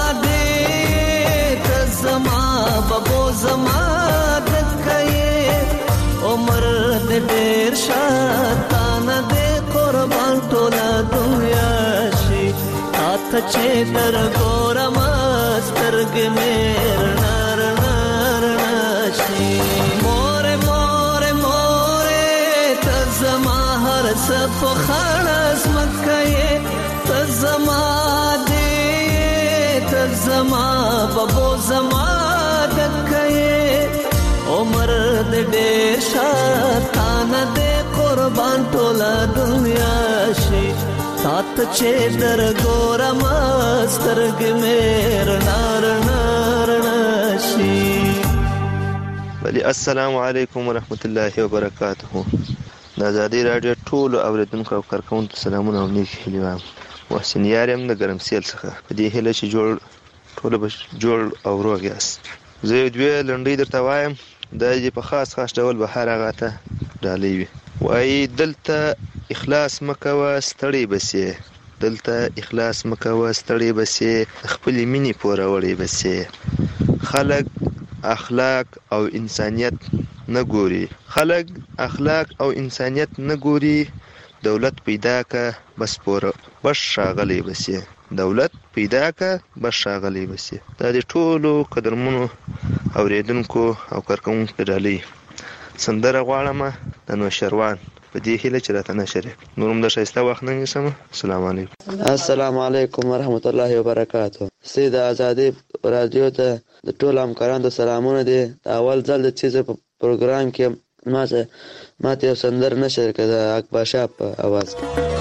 Speaker 22: دې تزما بابو زما دکای عمر دې ډېر شاتان دې قربان ټوله دنیا شي هات چې درګورم سترګې مې رڼا رڼا رڼا شي مور مور مور تزما هر څه په خلاص مکه تزما دې تزما بابو زما دکه عمر دې ډېر شاتان دې قربان ټوله دنیا شي سات چې درګورم سترګې مې رڼا رڼا رڼا شي
Speaker 6: بلی السلام علیکم ورحمت الله وبرکاته د ازادي رادیو ټول اوریدونکو او کارکونکو سلامونه او نیک هیلې وایم محسن یارم د ګرمسیل څخه په دې هیله چې جوړ ټول به جوړ او روغ یاست زه دوی لنډۍ درته وایم د دې په خاص خاص ډول به هر هغه ته ډالۍ وي وایي دلته اخلاص مکوه ستړی بسې دلته اخلاص مکوه ستړی بسې خپل مینې پوره وړي بسې خلک اخلاق او انسانیت نه ګوري خلک اخلاق او انسانیت نه ګوري دولت پیدا کا بس پوره بس شاغلی بسې دولت پیدا کا بس شاغلی بسې دا د ټولو قدرمنو اوریدونکو او کارکونکو ډالۍ سندره غواړم د نوشروان په دې هیله چې راته نشر نورم د شایسته وخت نه نیسم. السلام علیکم.
Speaker 7: السلام علیکم ورحمت الله وبرکاته. سید ازادي رادیو ته د ټول همکارانو د سلامونه دي. اول ځل د چیز په پروګرام کې ما ته ما ته یو سندر نشر کړ د اکبر شاه په आवाज کې.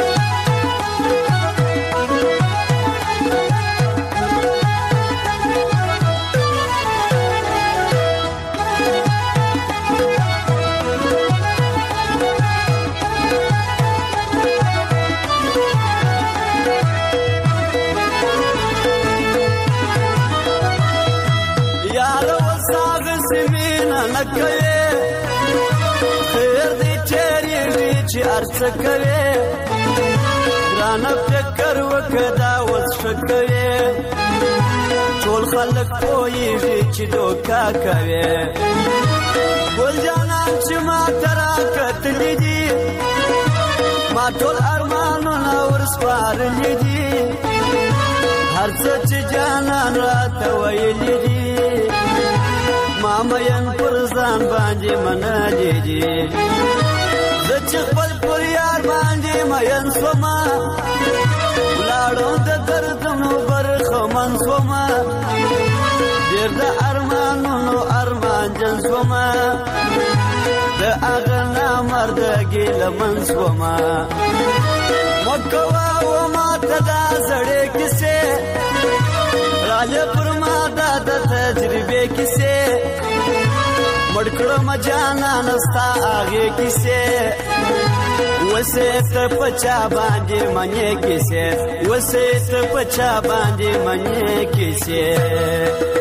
Speaker 22: ارڅ کوي ګرانه فکر وکدا وس شکوي ټول خلک پوهیږي چې دوکا کوي ګل جانان چې ما ترا کتلې دي ما ټول ارمانونه ورسپارلې دي هر څه چې جانان راته ویلې دي ما مین پر ځان باندې منلې دي چې خپل پر یار باندې مین سوما ولاړو د دردونو برخمن سوما ډېر د ارمانونو ارمان جن سوما د هغه نامردګي لمن سوما مکوا و ما ته دا زړې کیسې راځه پر ما دا د تجربې کیسې مړکړم جانان ستا هغه کیسې وسه ته پچا باندې منې کیسې وسه ته پچا باندې منې کیسې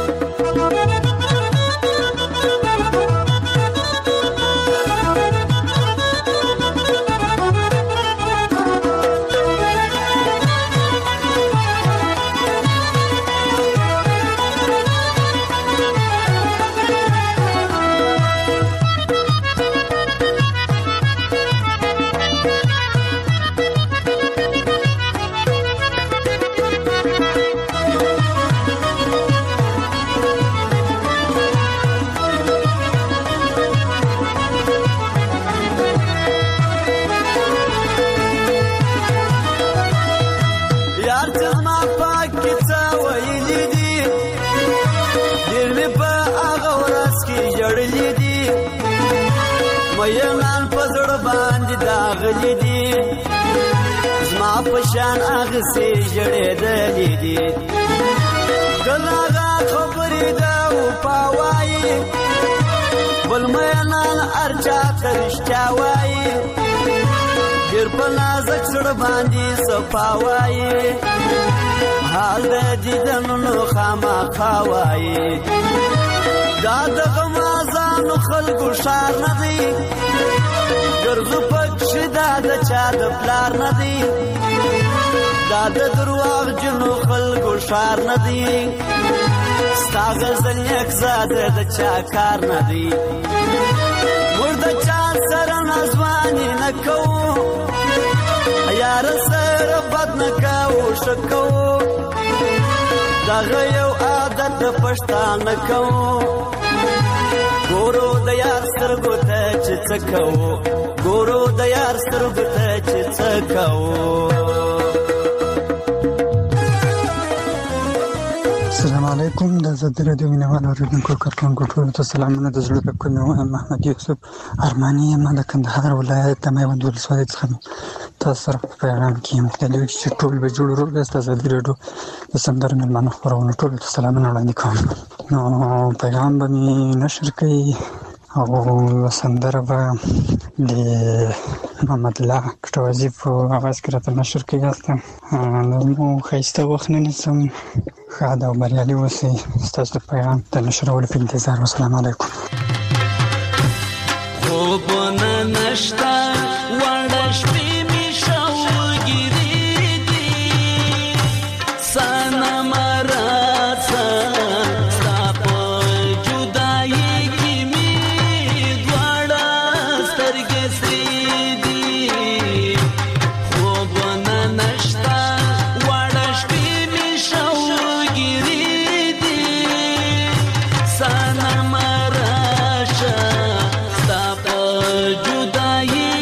Speaker 22: مینان پزړ باندې داغلي دي زما پشان هغه سي جړېدلې دي کلاغه خبرې دا او پاوای بل مینان ارچا کرشتیا وای ډېر په نازک سړ باندې صفاوای حال دې دنو خامہ خاوای دا دغه مازانو خلکو شار نه دی ګرځو پکښې دا د چا د پلار نه دی دا د درواغ جنو خلکو شار نه دی ستا غزل یک زاده د چا کار نه دی موږ د چا سره نازواني نه کوو یار سره بد نه کوو ښه کوو دغه یو عادت د پښتانه کوو ګورو د یار سترګو ته چې څه کوو ګورو د یار سترګو ته چې څه کوو.
Speaker 8: السلام علیکم د آزادي راډیو مینوال اوریدونکو کارکونکو ټولو ته سلامونه د زړه له کومې وایم محمد یوسف ارماني یم د کندهار ولایت د میوند ولسوالۍ څخه تاسو سره په پیغام کې یم دلته چې ټول به جوړ روغ یاست. آزادي راډیو د سندرو مېلمانه خپرونه ټولو ته سلامونه وړاندې کوم. نو پیغام به مې نشر کوي او سندره به د محمد الله کټوازي په اواز کې راته نشر کوي. هستم نو ښایسته وخت نه نیسم ښاد او بریالي اوسئ. ستاسو د پیغام د نشرولو په انتظار. والسلام علیکم.
Speaker 22: خوبونه نشته وړه شپې مې شوګیرې دي صنم راځه ستا په جدایي کې مې دواړه سترګې سرې دي خوبونه نشته وړه شپې مې شوګیرې دي صنم راځه ستا په جدایي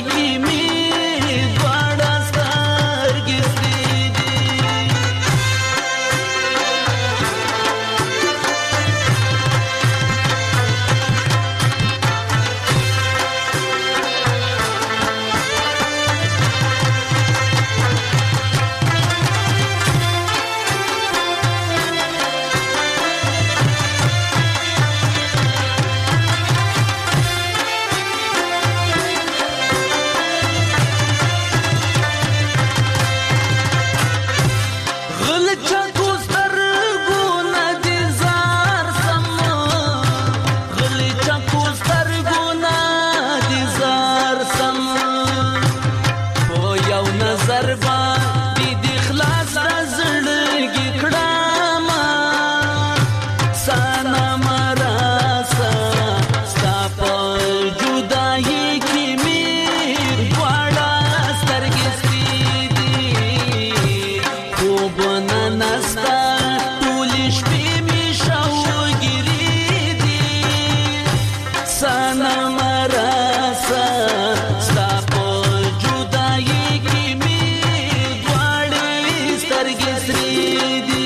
Speaker 10: نستا ټول شپې می شوګری دي سانا مراسا ستا په جدایي کې می دواړې سترګې سرې دي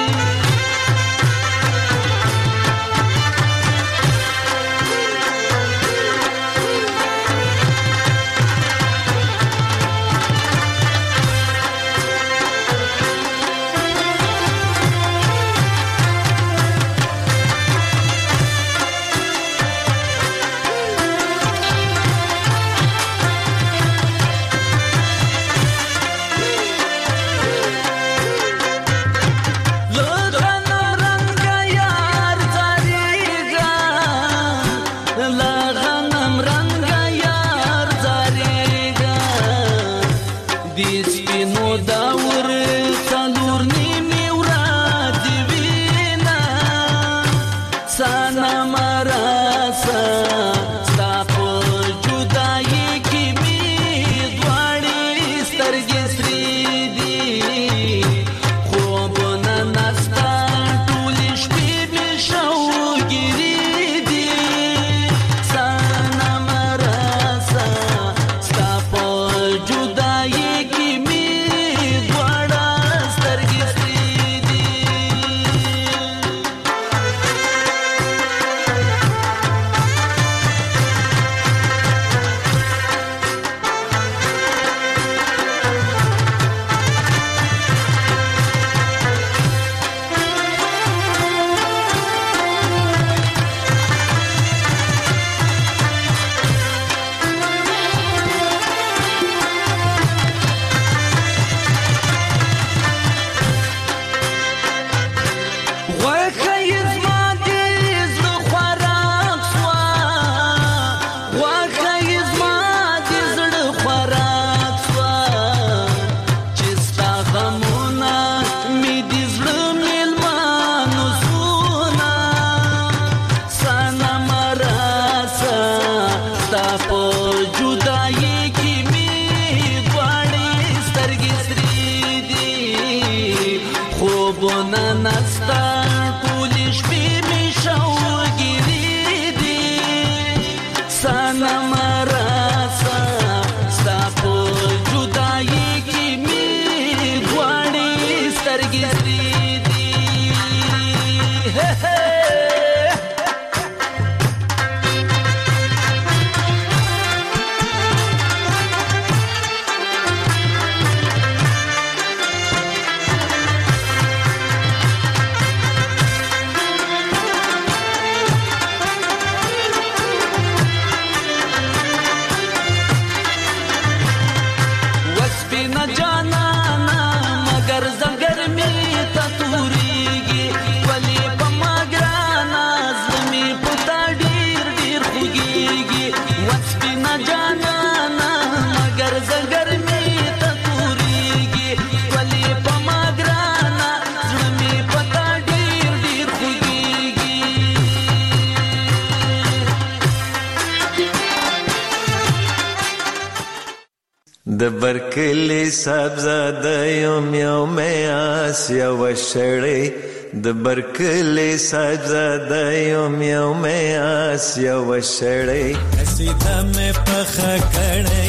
Speaker 11: د برکلی صاحبزاده یم یوم آس یو شړی د برکلی صاحبزاده یم یوم آس یو شړی
Speaker 22: قصیده مې پخه کړې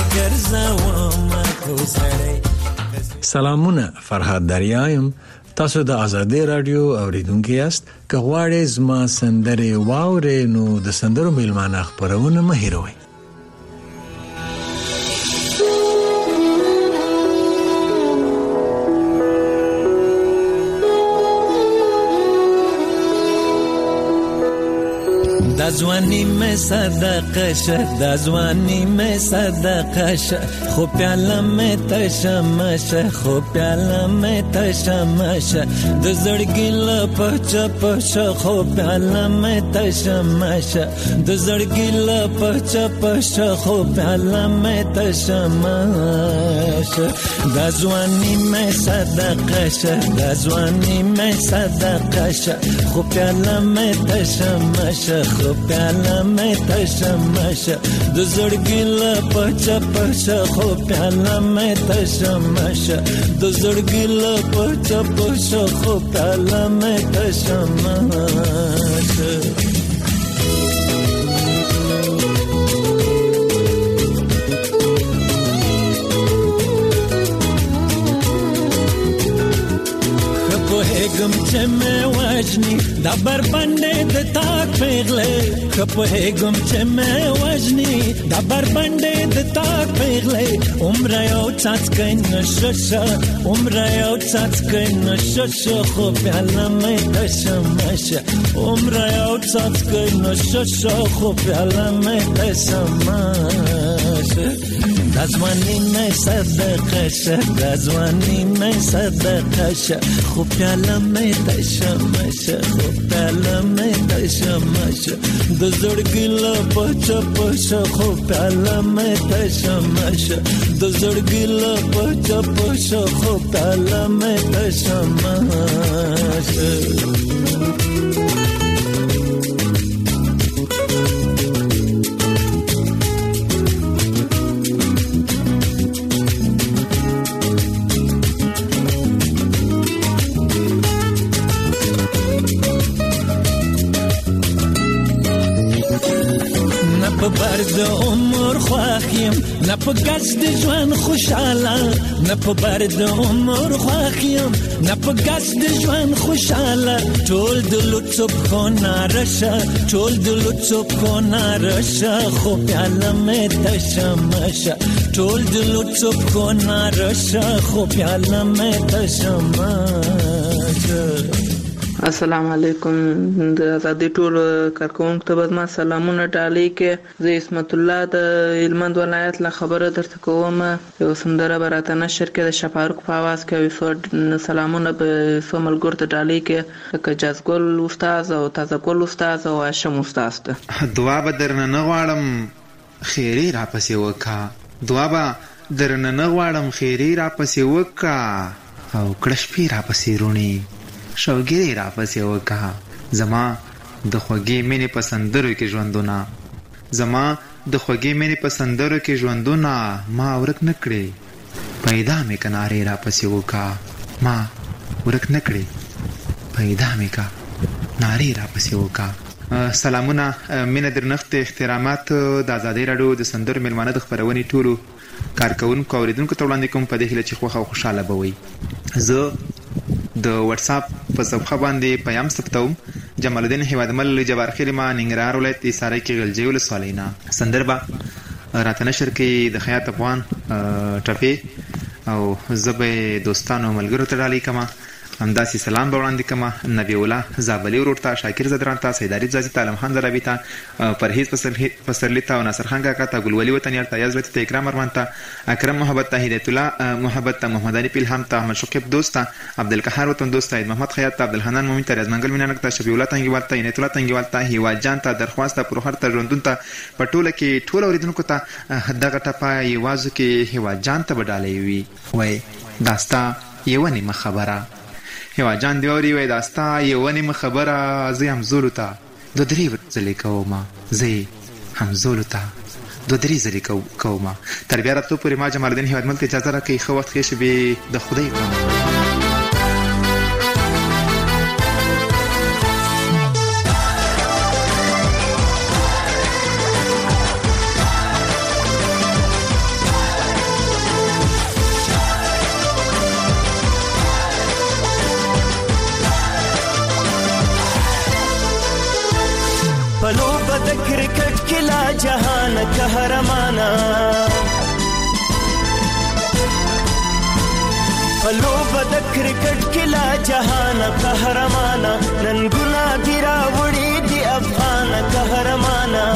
Speaker 22: ګرځوم کوسړی.
Speaker 12: سلامونه، فرهاد دریایم. تاسو د آزادۍ رادیو اوریدونکو یاست. که غواړئ زما سندرې واورئ نو د سندرو میلمانه خپرونه مه هېروئ.
Speaker 22: دا ځواني مې صدقه شه، دا ځواني مې صدقه شه، خو پیاله مې تشه شه، خو پیاله مې تشه شه، د زړګي له پچه پشه، خو پیاله مې تشه شه، د زړګي له پچه پشه، خو پیاله مې تشه شه. دا ځواني مې صدقه شه، دا ځواني مې صدقه شه، خو پیاله مې تشه شه، خو پیاله مې تشمشه د زړګي له پچه پچه خو پیاله مې تشمشه د زړګي له پچه پچه خو پیاله مې تشمشه خپوهېږم چې مې وژني دا بربنډې د تاک پیغلې خپوهېږم چې مې وژني دا بربنډې د تاک پیغلې عمره یو څاڅکی نشه شه عمره یو څاڅکی نشه شه خو پیاله مې تشمشه عمره یو څاڅکی نشه شه خو پیاله مې تشمشه دا ځواني مې صدقه شه دا ځواني مې صدقه شه خو پیاله مې تشمشه خو پیاله مې تشمشه د زړګي له پچه پچه خو پیاله مې تشمشه د زړګي له پچه پچه خو پیاله مې تشمشه په برد عمر خوښیم نه په ګز د ژوند خوشاله نه په برد عمر خوښیم نه په ګز د ژوند خوشاله ټول د لطف خو نارشه ټول د لطف خو نارشه خو پیاله مې تشمشه ټول د لطف خو نارشه خو پیاله مې تشمشه
Speaker 3: السلام علیکم د آزادۍ ټول کارکونکو ته به زما سلامونه ډالۍ کې زه عصمت الله د هلمند ولایت له خبره درته کوم یو سندره به راته نشر کې د شفاروق په اواز کې یو څو سلامونه به څو ملګرو ته ډالۍ کې لکه جازګل استاد او تازه ګل استاد او هاشم استاد ته
Speaker 9: دعا به درنه نه غواړم خیري راپسې وکړه دعا به درنه نه غواړم خیري راپسې وکړه او کړه شپې راپسې روڼې شوګیرې راپسې وکړه زما د خوږې مینې په سندرو کې ژوندونه زما د خوږې مینې په سندرو کې ژوندونه ما ورک نه کړې پیدا مې که نارې راپسې وکړه ما ورک نه کړې پیدا مې که نارې راپسې وکړه سلامونه مینه درنښت احترامات د آزادۍ راډیو د سندرو میلمانه د خپرونې ټولو کارکونکو اورېدونکو ته وړاندې کوم په دې هیله چې خوښه او خوشحاله به وئ زه د واتس اپ په صفحه باندې پیام ثبتوم جمال الدین هیوادمل جبار خیل ما ننګرهار ولایت سارای کې غلجی ولسوالۍ نه سندربه راته نشر کې د خیاط افغان ټپې او زه به دوستانو ملګرو ته ډالۍ کوم همداسې سلام به وړاندې کوم نبی الله زابلي ورور ته شاکر زدران ته سید عارف زازي ته علم خان زرابي ته پرهیز پسرلی ته او ناصر خان کاکا ته ګلولي وطنیار ته یازلت ته اکرام ارمان ته اکرم محبت ته هدایت الله محبت ته محمد علي پیلهم ته احمد شقیب دوست ته عبدالقهار وطن دوست ته محمد خیاط ته عبدالحنان مومن ته رزمنګل مینانک ته شفیع الله تنګیوال ته عنایت الله تنګیوال ته هیوا جان ته درخواست ته پروخر ته ژوندون ته پټوله کې ټول اوریدونکو ته دغه ټپه یوازو کې هیوا جان ته بدالې وي وای داستا یو نیمه خبره هیوا جان دی اوري وای داستا یو نیمه خبره زه هم زولو ته دو درې ځلې کوم زه هم زولو ته دو درې ځلې کوم تر بیا راتلو پورې ما جمال الدین هیوادمل ته اجازه راکړئ ښه وخت ښې شبې د خدای په امان
Speaker 22: پلوبه د کرکټ کې لا جهان قهرمانا پلوبه د کرکټ کې لا جهان قهرمانا نن ګنا دی راوړي دی افغان قهرمانا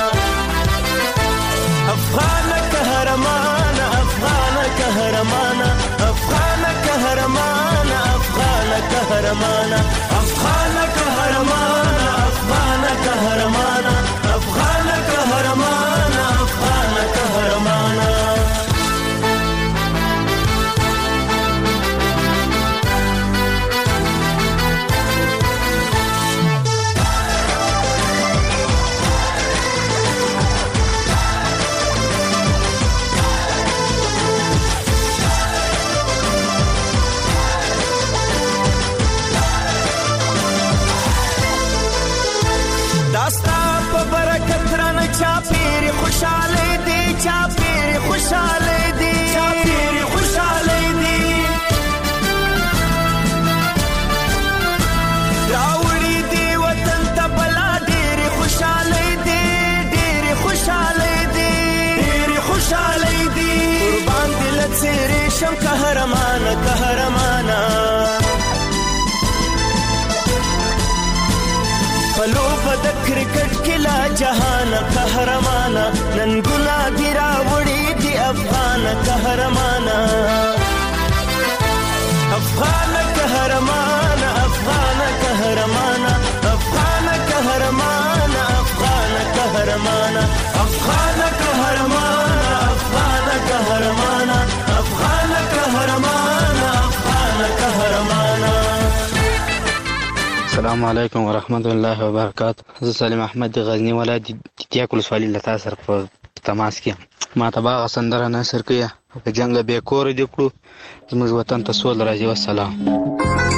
Speaker 22: افغان قهرمانا افغان قهرمانا افغان قهرمانا افغان قهرمانا افغان قهرمانا افغان قهرمانا افغان قهرمانا افغان قهرمانا د کرکټ کلا جهان قهرمانا نن ګلا دی راوړي دی افغان قهرمانا افغان قهرمانا افغان قهرمانا افغان قهرمانا افغان قهرمانا افغان قهرمانا افغان قهرمانا افغان قهرمانا افغان قهرمانا.
Speaker 23: السلام علیکم ورحمت الله وبرکاته. زه سلیم احمد د غزنی ولایت تیاک ولسوالۍ له تاسو سره په تماس کې ما ته باغ سندره نشر کړه په جنگ به کور دې کړو زموږ وطن ته سول راځي. والسلام.